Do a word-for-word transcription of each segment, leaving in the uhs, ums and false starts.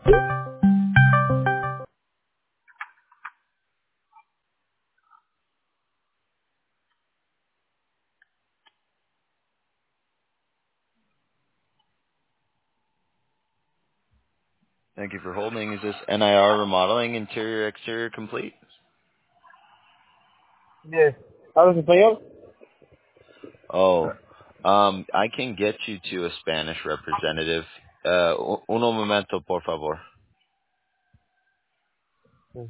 Thank you for holding. Is this N I R remodeling, interior, exterior complete? Yes. ¿Hablas español? Oh, um, I can get you to a Spanish representative. Uh, u- uno momento, por favor. Sí.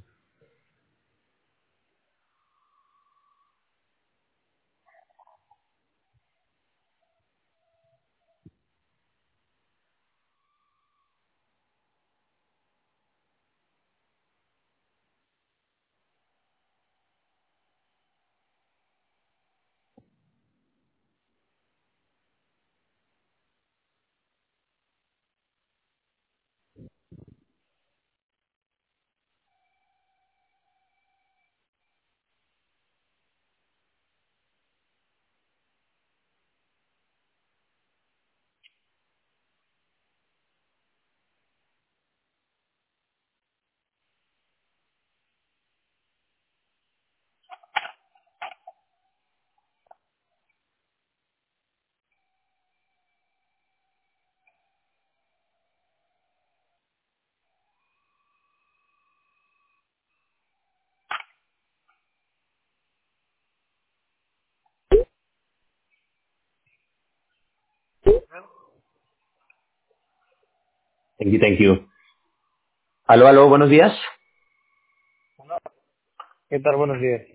Thank you, thank you. Aló, aló, buenos días. ¿Qué tal? Buenos días.